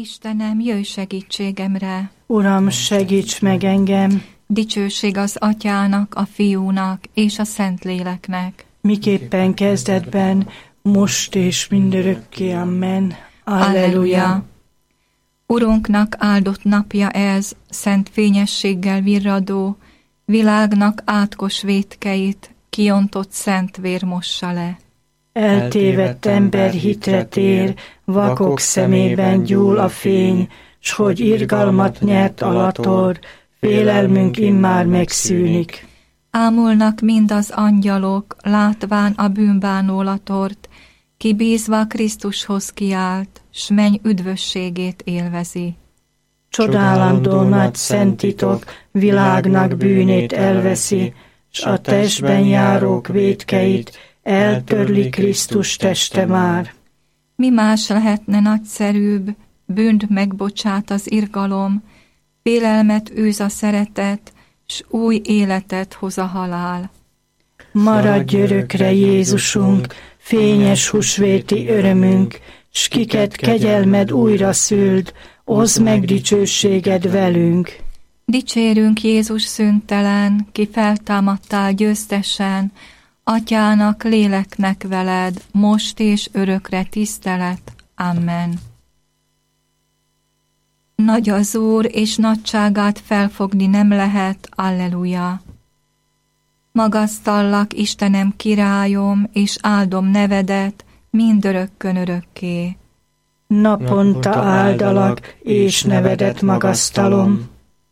Istenem, jöjj segítségemre! Uram, segíts meg engem! Dicsőség az Atyának, a Fiúnak és a Szentléleknek. Miképpen kezdetben, most és mindörökké. Amen. Alleluja! Urunknak áldott napja ez, szent fényességgel virradó, világnak átkos vétkeit kiontott szent vér mossa le. Eltévedt ember hitre tér, vakok szemében gyúl a fény, s hogy irgalmat nyert Alator, félelmünk immár megszűnik. Ámulnak mind az angyalok, látván a bűnbánó Latort, ki bízva Krisztushoz kiált, s menny üdvösségét élvezi. Csodálandó nagy szent titok, világnak bűnét elveszi, s a testben járók vétkeit eltörli Krisztus teste már. Mi más lehetne nagyszerűbb, bűnt megbocsát az irgalom, félelmet űz a szeretet, s új életet hoz a halál. Maradj örökre, Jézusunk, fényes húsvéti örömünk, s kiket kegyelmed újra szült, oszd meg dicsőséged velünk. Dicsérünk Jézus szüntelen, ki feltámadtál győztesen, Atyának, léleknek veled, most és örökre tisztelet. Amen. Nagy az Úr, és nagyságát felfogni nem lehet. Alleluja. Magasztallak, Istenem, királyom, és áldom nevedet mindörökkön örökké. Naponta áldalak, és nevedet magasztalom,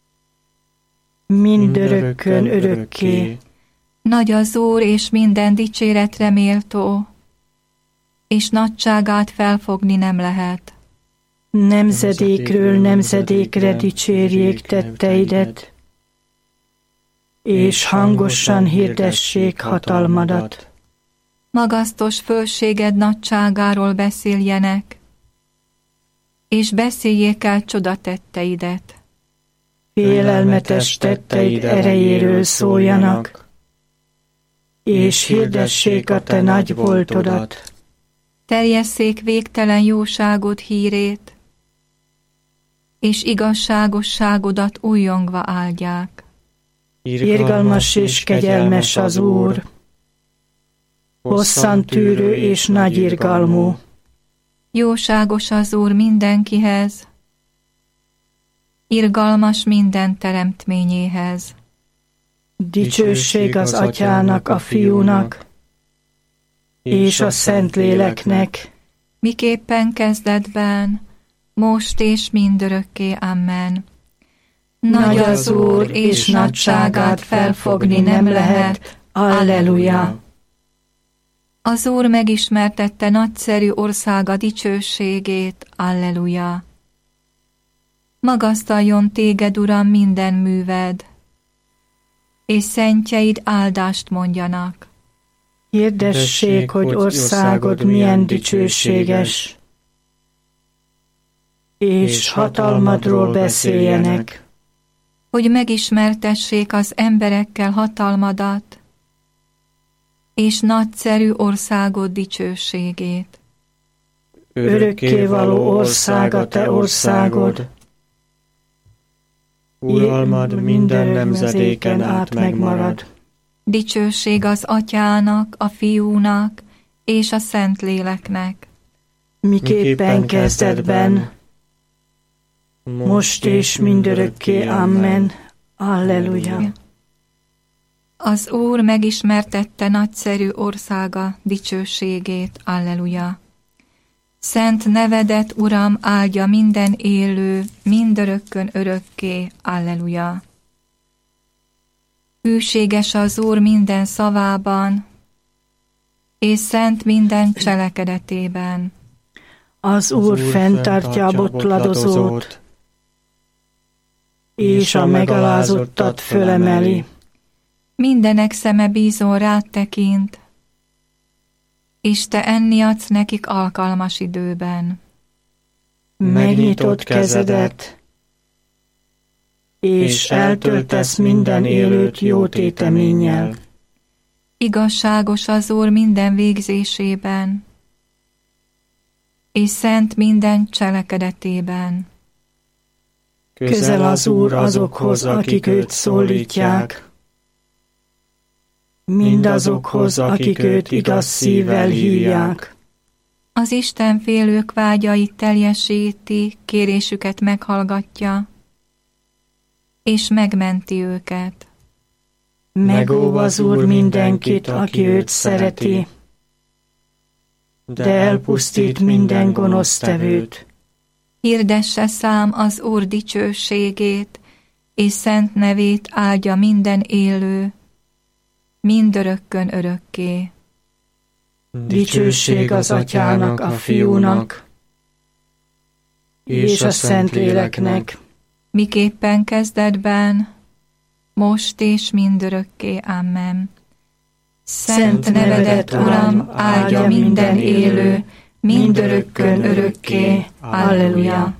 mindörökkön örökké. Nagy az Úr, és minden dicséretre méltó, és nagyságát felfogni nem lehet. Nemzedékről nemzedékre dicsérjék tetteidet, és hangosan hirdessék hatalmadat. Magasztos fölséged nagyságáról beszéljenek, és beszéljék el csodatetteidet. Félelmetes tetteid erejéről szóljanak, és hirdessék a te nagy voltodat. Terjesszék végtelen jóságod hírét, és igazságosságodat újjongva áldják. Irgalmas és kegyelmes az Úr, hosszantűrő és nagy irgalmú. Jóságos az Úr mindenkihez, irgalmas minden teremtményéhez. Dicsőség az Atyának, a Fiúnak, és a Szentléleknek, miképpen kezdetben, most és mindörökké. Amen. Nagy az Úr, és nagyságát felfogni nem lehet. Alleluja. Az Úr megismertette nagyszerű országa dicsőségét. Alleluja. Magasztaljon téged, Uram, minden műved, és szentjeid áldást mondjanak. Hirdessék, hogy országod milyen dicsőséges, és hatalmadról beszéljenek. Hogy megismertessék az emberekkel hatalmadat, és nagyszerű országod dicsőségét. Örökkévaló ország a te országod, uralmad minden nemzedéken át megmarad. Dicsőség az Atyának, a Fiúnak és a Szentléleknek. Miképpen kezdetben, most és mindörökké. Amen. Alleluja. Az Úr megismertette nagyszerű országa dicsőségét. Alleluja. Szent nevedet, Uram, áldja minden élő, mindörökkön örökké. Alleluja. Hűséges az Úr minden szavában, és szent minden cselekedetében. Az Úr fenntartja a botladozót, és a megalázottat fölemeli. Mindenek szeme bízon rád tekint, és te enni adsz nekik alkalmas időben. Megnyitott kezedet, és eltöltesz minden élőt jó téteménnyel. Igazságos az Úr minden végzésében, és szent minden cselekedetében. Közel az Úr azokhoz, akik őt szólítják, mindazokhoz, akik őt igaz szívvel hívják. Az Isten félők vágyait teljesíti, kérésüket meghallgatja, és megmenti őket. Megóv az Úr mindenkit, aki őt szereti, de elpusztít minden gonosztevőt. Hirdesse szám az Úr dicsőségét, és szent nevét áldja minden élő, mindörökkön örökké. Dicsőség az Atyának, a Fiúnak, és a Szentléleknek, miképpen kezdetben, most és mindörökké. Amen. Szent nevedet, Uram, áldja minden élő, mindörökkön örökké. Alleluja.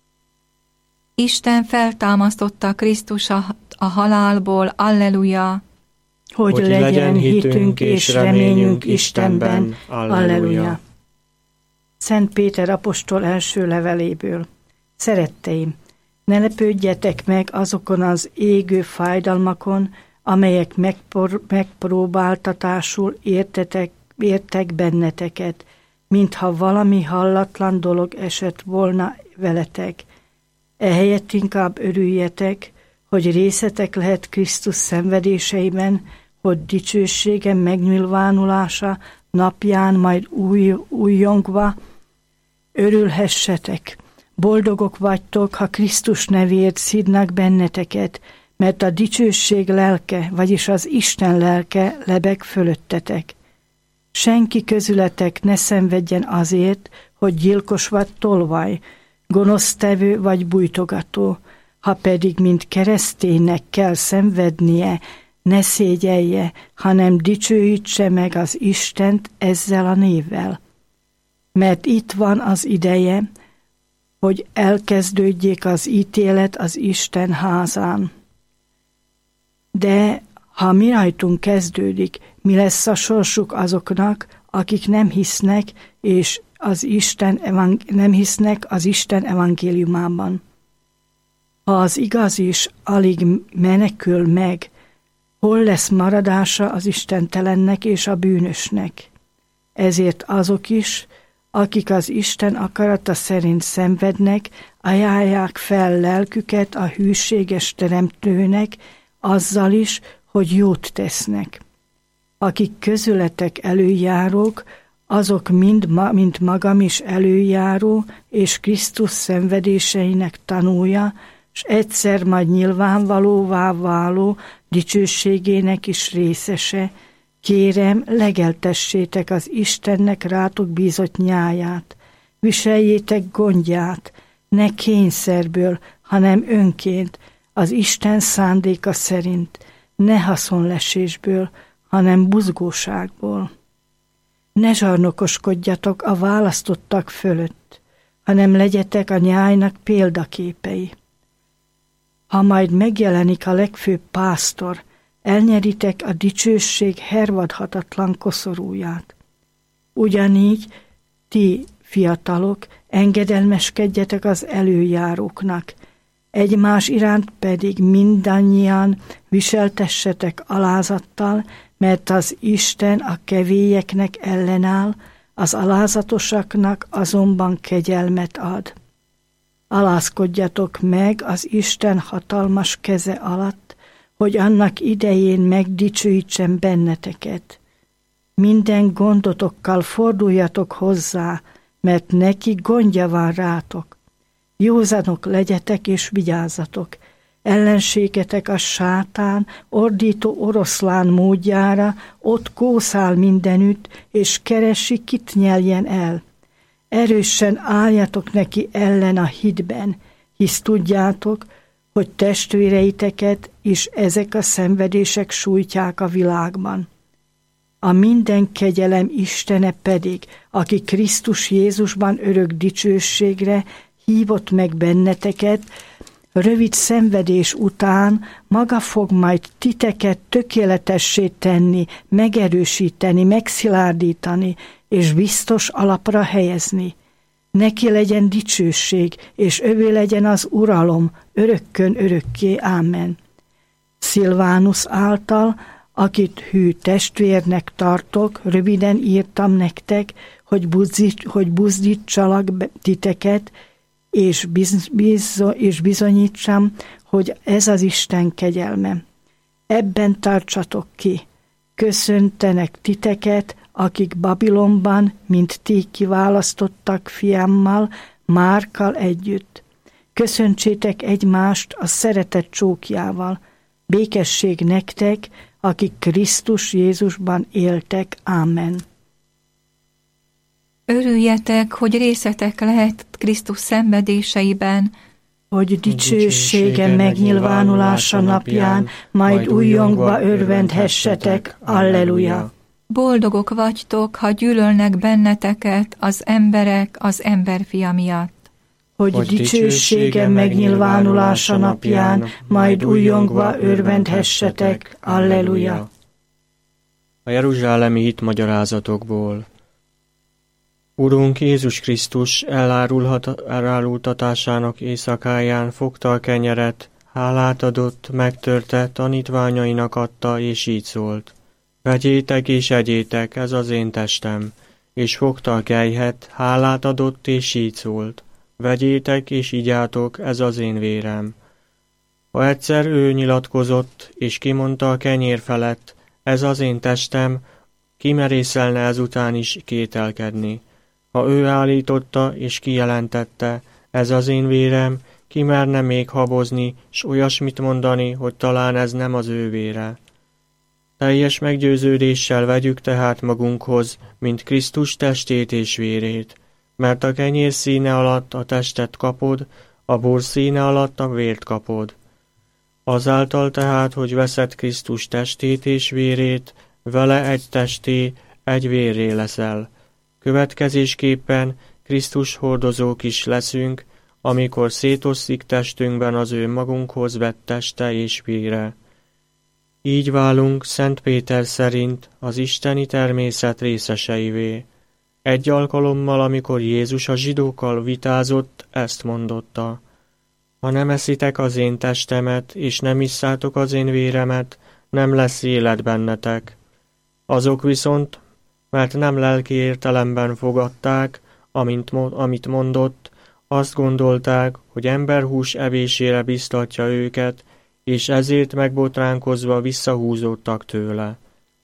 Isten feltámasztotta Krisztus a halálból. Alleluja. Hogy legyen hitünk és reményünk Istenben. Alleluja. Szent Péter apostol első leveléből. Szeretteim, ne lepődjetek meg azokon az égő fájdalmakon, amelyek megpróbáltatásul értek benneteket, mintha valami hallatlan dolog esett volna veletek. Ehelyett inkább örüljetek, hogy részetek lehet Krisztus szenvedéseiben, hogy dicsősége megnyilvánulása napján majd újjongva örülhessetek. Boldogok vagytok, ha Krisztus nevéért szidnak benneteket, mert a dicsőség lelke, vagyis az Isten lelke lebeg fölöttetek. Senki közületek ne szenvedjen azért, hogy gyilkos vagy tolvaj, gonosztevő vagy bújtogató, ha pedig mint kereszténynek kell szenvednie, ne szégyelje, hanem dicsőítse meg az Istent ezzel a névvel. Mert itt van az ideje, hogy elkezdődjék az ítélet az Isten házán. De ha mi rajtunk kezdődik, mi lesz a sorsuk azoknak, akik nem hisznek, és nem hisznek az Isten evangéliumában? Ha az igaz is alig menekül meg, hol lesz maradása az istentelennek és a bűnösnek? Ezért azok is, akik az Isten akarata szerint szenvednek, ajánlják fel lelküket a hűséges teremtőnek, azzal is, hogy jót tesznek. Akik közületek előjárók, azok mind magam is előjáró, és Krisztus szenvedéseinek tanúja, s egyszer majd nyilvánvalóvá váló dicsőségének is részese. Kérem, legeltessétek az Istennek rátok bízott nyáját, viseljétek gondját, ne kényszerből, hanem önként, az Isten szándéka szerint, ne haszonlesésből, hanem buzgóságból. Ne zsarnokoskodjatok a választottak fölött, hanem legyetek a nyájnak példaképei. Ha majd megjelenik a legfőbb pásztor, elnyeritek a dicsőség hervadhatatlan koszorúját. Ugyanígy, ti, fiatalok, engedelmeskedjetek az előjáróknak, egymás iránt pedig mindannyian viseltessetek alázattal, mert az Isten a kevélyeknek ellenáll, az alázatosaknak azonban kegyelmet ad. Alázkodjatok meg az Isten hatalmas keze alatt, hogy annak idején megdicsőítsen benneteket. Minden gondotokkal forduljatok hozzá, mert neki gondja van rátok. Józanok legyetek és vigyázzatok. Ellenségetek a sátán, ordító oroszlán módjára, ott kószál mindenütt, és keresi, kit nyeljen el. Erősen álljatok neki ellen a hitben, hisz tudjátok, hogy testvéreiteket is ezek a szenvedések sújtják a világban. A minden kegyelem Istene pedig, aki Krisztus Jézusban örök dicsőségre hívott meg benneteket, rövid szenvedés után maga fog majd titeket tökéletessé tenni, megerősíteni, megszilárdítani és biztos alapra helyezni. Neki legyen dicsőség, és övé legyen az uralom, örökkön örökké. Ámen. Szilvánus által, akit hű testvérnek tartok, röviden írtam nektek, hogy buzdítsalak titeket, és bizonyítsam, hogy ez az Isten kegyelme. Ebben tartsatok ki. Köszöntenek titeket, akik Babilonban, mint ti kiválasztottak fiammal, Márkkal együtt. Köszöntsétek egymást a szeretet csókjával. Békesség nektek, akik Krisztus Jézusban éltek. Ámen. Örüljetek, hogy részetek lehet Krisztus szenvedéseiben, hogy dicsősége megnyilvánulása napján majd újjongva örvendhessetek. Alleluja! Boldogok vagytok, ha gyűlölnek benneteket az emberek az emberfia miatt. Hogy dicsősége megnyilvánulása napján majd újjongva örvendhessetek. Alleluja! A jeruzsálemi hitmagyarázatokból. Urunk Jézus Krisztus elárultatásának éjszakáján fogta a kenyeret, hálát adott, megtörte, tanítványainak adta, és így szólt: Vegyétek és egyétek, ez az én testem. És fogta a kelyhet, hálát adott, és így szólt: Vegyétek és igyátok, ez az én vérem. Ha egyszer ő nyilatkozott, és kimondta a kenyér felett, ez az én testem, kimerészelne ezután is kételkedni. Ha ő állította és kijelentette, ez az én vérem, ki merne még habozni, s olyasmit mondani, hogy talán ez nem az ő vére. Teljes meggyőződéssel vegyük tehát magunkhoz, mint Krisztus testét és vérét, mert a kenyér színe alatt a testet kapod, a bor színe alatt a vért kapod. Azáltal tehát, hogy veszed Krisztus testét és vérét, vele egy testé, egy vérré leszel. Következésképpen Krisztus hordozók is leszünk, amikor szétoszlik testünkben az ő magunkhoz vett teste és vére. Így válunk Szent Péter szerint az isteni természet részeseivé. Egy alkalommal, amikor Jézus a zsidókkal vitázott, ezt mondotta: Ha nem eszitek az én testemet, és nem isszátok az én véremet, nem lesz élet bennetek. Azok viszont, mert nem lelki értelemben fogadták, amit mondott, azt gondolták, hogy emberhús evésére biztatja őket, és ezért megbotránkozva visszahúzódtak tőle.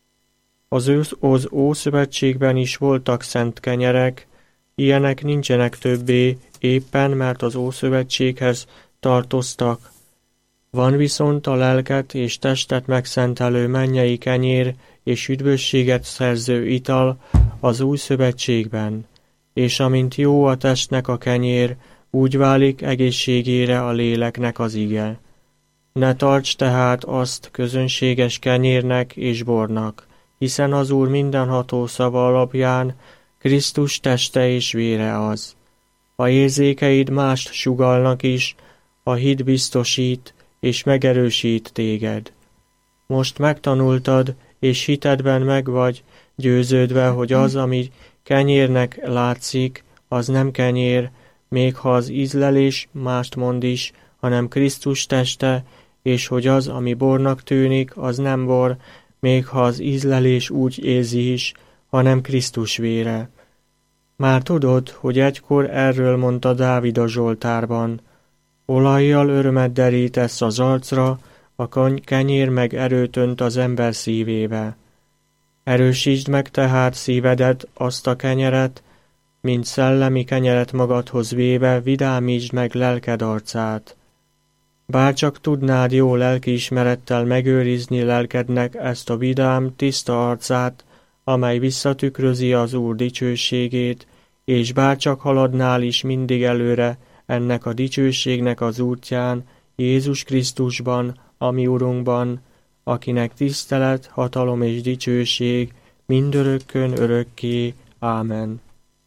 Az Ószövetségben is voltak szent kenyerek, ilyenek nincsenek többé, éppen mert az Ószövetséghez tartoztak. Van viszont a lelket és testet megszentelő mennyei kenyér és üdvösséget szerző ital az Új Szövetségben, és amint jó a testnek a kenyér, úgy válik egészségére a léleknek az ige. Ne tarts tehát azt közönséges kenyérnek és bornak, hiszen az Úr mindenható szava alapján Krisztus teste és vére az. A érzékeid mást sugallnak is, a hit biztosít és megerősít téged. Most megtanultad, és hitedben meg vagy győződve, hogy az, ami kenyérnek látszik, az nem kenyér, még ha az ízlelés mást mond is, hanem Krisztus teste, és hogy az, ami bornak tűnik, az nem bor, még ha az ízlelés úgy érzi is, hanem Krisztus vére. Már tudod, hogy egykor erről mondta Dávid a Zsoltárban: Olajjal örömet derítesz az arcra, a kenyér meg erőt önt az ember szívébe. Erősítsd meg tehát szívedet, azt a kenyeret, mint szellemi kenyeret magadhoz véve, vidámítsd meg lelked arcát. Bárcsak tudnád jó lelkiismerettel megőrizni lelkednek ezt a vidám, tiszta arcát, amely visszatükrözi az Úr dicsőségét, és bárcsak haladnál is mindig előre ennek a dicsőségnek az útján, Jézus Krisztusban, a mi Urunkban, akinek tisztelet, hatalom és dicsőség mindörökkön örökké. Ámen.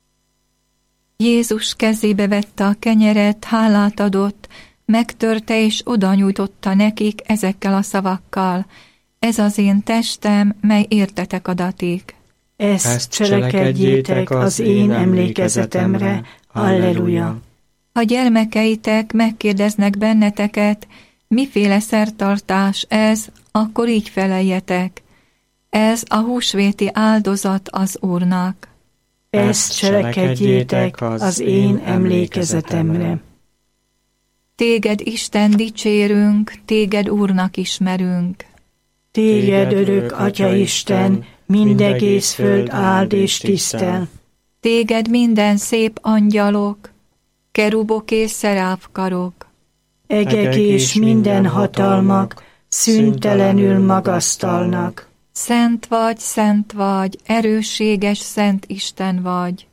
Jézus kezébe vette a kenyeret, hálát adott, megtörte és odanyújtotta nekik ezekkel a szavakkal: Ez az én testem, mely értetek adatik. Ezt cselekedjétek az én emlékezetemre. Alleluja! Ha gyermekeitek megkérdeznek benneteket, miféle szertartás ez, akkor így feleljetek. Ez a húsvéti áldozat az Úrnak. Ezt cselekedjétek az én emlékezetemre. Téged, Isten, dicsérünk, téged Úrnak ismerünk. Téged, örök Atya Isten, mindegész föld áld és tisztel. Téged minden szép angyalok, kerubok és szeráfkarok. Egek és minden hatalmak szüntelenül magasztalnak. Szent vagy, erősséges Szent Isten vagy.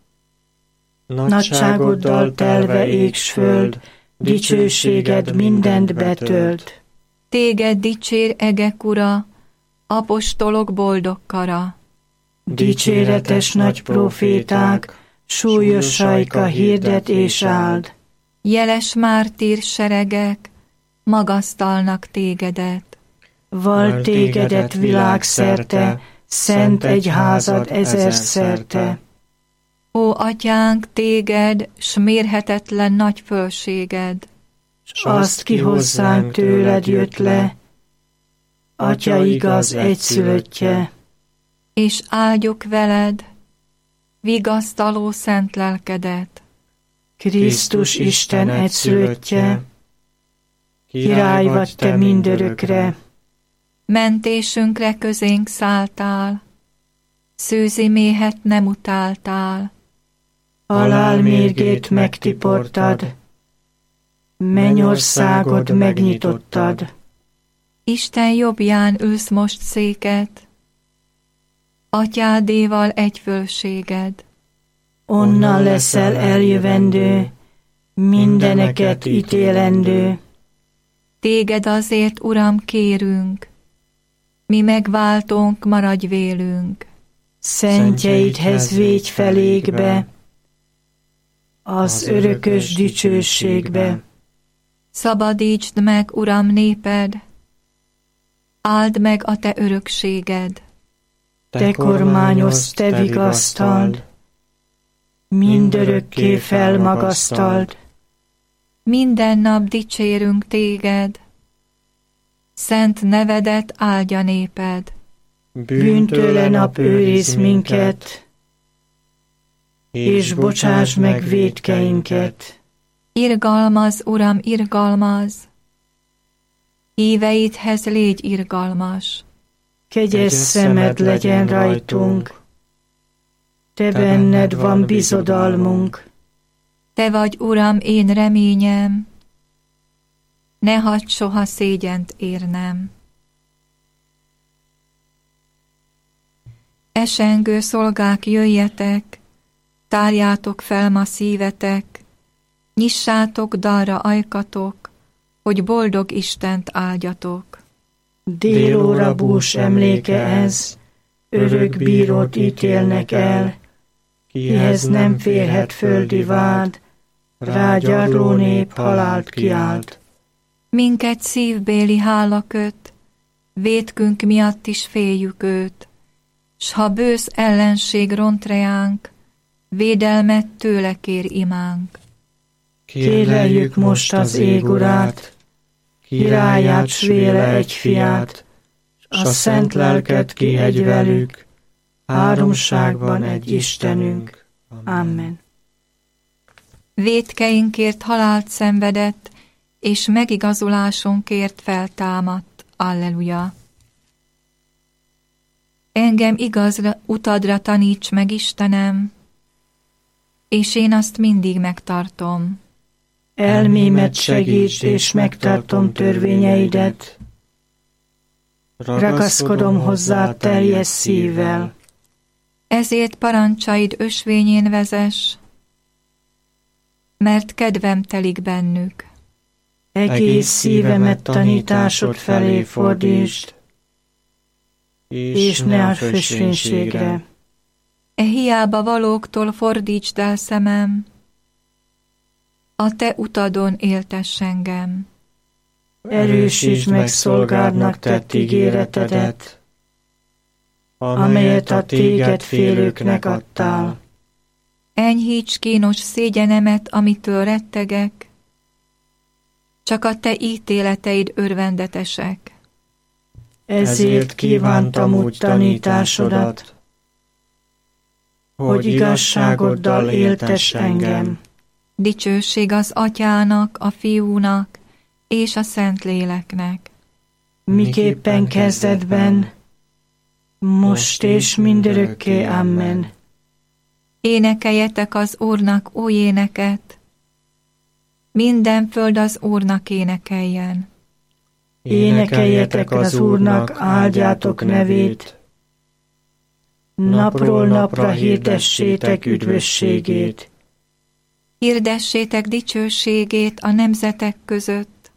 Nagyságoddal telve ég s föld, dicsőséged mindent betölt. Téged dicsér egek ura, apostolok boldog kara. Dicséretes nagy proféták, súlyos sajka hirdet és áld. Jeles mártír seregek, magasztalnak tégedet. Val tégedet világszerte, szent egyházad ezerszerte. Ó, Atyánk, téged, s mérhetetlen nagy fölséged. S azt ki hozzánk tőled jött le, Atya igaz egyszülöttje. És áldjuk veled, vigasztaló szent lelkedet. Krisztus Isten egyszülöttje, király vagy te mindörökre. Mentésünkre közénk szálltál, szőzi méhet nem utáltál. Halál mérgét megtiportad, mennyországod megnyitottad. Isten jobbján ülsz most széket, Atyádéval egy fölséged. Onnan leszel eljövendő, mindeneket ítélendő. Téged azért, Uram, kérünk, mi megváltónk maradj vélünk. Szentjeidhez végy felégbe, az örökös dicsőségbe. Szabadítsd meg, Uram, néped, áld meg a te örökséged. Te kormányozz, te vigasztald, mindörökké felmagasztald. Minden nap dicsérünk téged, szent nevedet áldja néped. Bűntőle nap őriz minket, és bocsáss meg vétkeinket. Irgalmaz, Uram, irgalmaz, híveidhez légy irgalmas. Kegyes szemed legyen rajtunk, te benned van bizodalmunk. Te vagy, Uram, én reményem, ne hagyd soha szégyent érnem. Esengő szolgák, jöjjetek, tárjátok fel ma szívetek, nyissátok dalra ajkatok, hogy boldog Istent áldjatok. Délóra bús emléke ez, örök bírót ítélnek el, kihez nem férhet földi vád, rágyarló nép halált kiált. Minket szívbéli hála köt, vétkünk miatt is féljük őt, s ha bősz ellenség ront reánk, védelmet tőle kér imánk. Kérleljük most az ég urát, királyát s véle egy fiát, s a szent lelket kihegy velük, háromságban egy Istenünk. Amen. Vétkeinkért halált szenvedett, és megigazulásunkért feltámadt. Alleluja! Engem igaz utadra taníts meg, Istenem, és én azt mindig megtartom. Elmémet segíts, és megtartom törvényeidet. Ragaszkodom hozzá teljes szívvel. Ezért parancsaid ösvényén vezess, mert kedvem telik bennük. Egész szívemet tanításod felé fordítsd, és ne a fösvénységre. E hiába valóktól fordítsd el szemem, a te utadon éltess engem. Erősítsd meg szolgádnak tett ígéretedet, amelyet a téged félőknek adtál. Enyhíts kínos szégyenemet, amitől rettegek, csak a te ítéleteid örvendetesek. Ezért kívántam úgy tanításodat, hogy igazságoddal éltess engem. Dicsőség az Atyának, a Fiúnak és a Szentléleknek. Miképpen kezdetben, most és mindörökké. Amen. Énekeljetek az Úrnak új éneket, minden föld az Úrnak énekeljen. Énekeljetek az Úrnak, áldjátok nevét, napról napra hirdessétek üdvösségét. Hirdessétek dicsőségét a nemzetek között,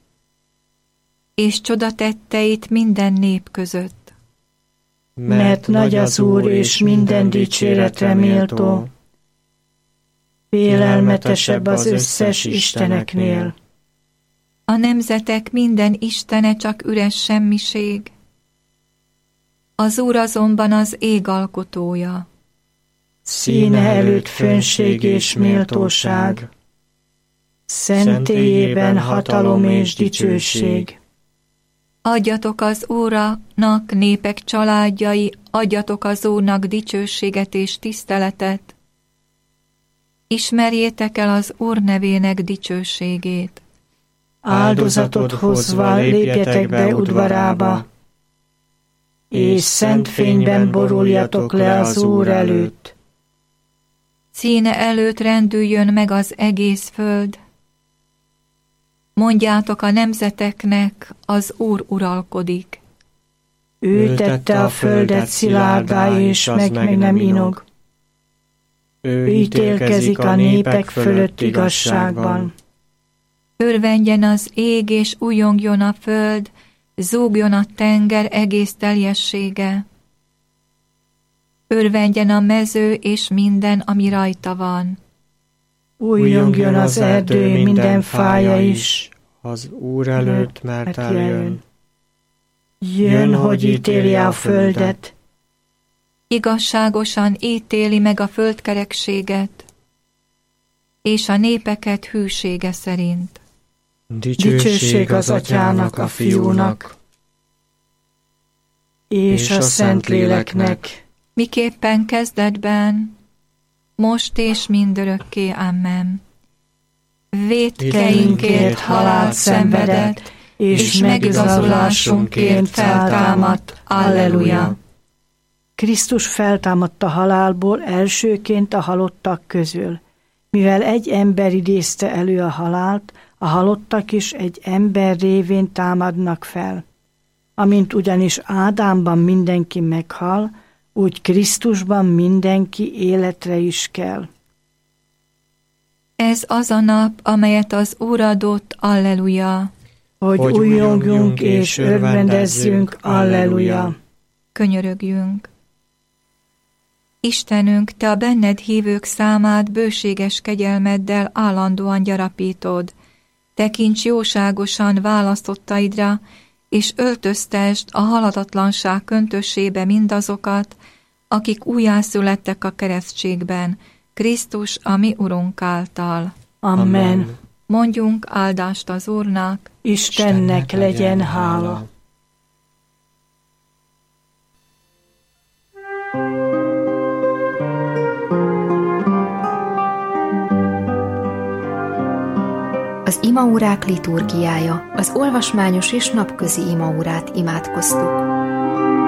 és csodatetteit minden nép között. Mert nagy az Úr, és minden dicséretre méltó, félelmetesebb az összes isteneknél. A nemzetek minden istene csak üres semmiség, az Úr azonban az ég alkotója. Színe előtt fönnség és méltóság, szentélyében hatalom és dicsőség. Adjatok az Úrnak, népek családjai, adjatok az Úrnak dicsőséget és tiszteletet. Ismerjétek el az Úr nevének dicsőségét. Áldozatot hozva lépjetek be udvarába, és szent fényben boruljatok le az Úr előtt. Színe előtt rendüljön meg az egész föld. Mondjátok a nemzeteknek, az Úr uralkodik. Ő tette a földet szilárdá, és meg nem inog. Ő ítélkezik a népek fölött igazságban. Örvendjen az ég, és újongjon a föld, zúgjon a tenger egész teljessége. Örvendjen a mező, és minden, ami rajta van. Újongjon az erdő minden fája is, az Úr előtt, mert eljön. Jön, hogy ítélje a földet. Igazságosan ítéli meg a földkerekséget, és a népeket hűsége szerint. Dicsőség az Atyának, a Fiúnak, és a Szentléleknek. Miképpen kezdetben, most és mindörökké. Amen. Vétkeinkért halált szenvedett, és megigazulásunkért feltámadt. Alleluja! Krisztus feltámadt a halálból elsőként a halottak közül. Mivel egy ember idézte elő a halált, a halottak is egy ember révén támadnak fel. Amint ugyanis Ádámban mindenki meghal, úgy Krisztusban mindenki életre is kell. Ez az a nap, amelyet az Úr adott, alleluja! Hogy újjongjunk és örvendezzünk, alleluja! Könyörögjünk! Istenünk, Te a benned hívők számát bőséges kegyelmeddel állandóan gyarapítod. Tekints jóságosan választottaidra, és öltöztesd a halatatlanság köntössébe mindazokat, akik újjászülettek a keresztségben, Krisztus a mi Urunk által. Amen. Mondjunk áldást az Úrnak. Istennek legyen hála. Az imaórák liturgiája, az olvasmányos és napközi imaórát imádkoztuk.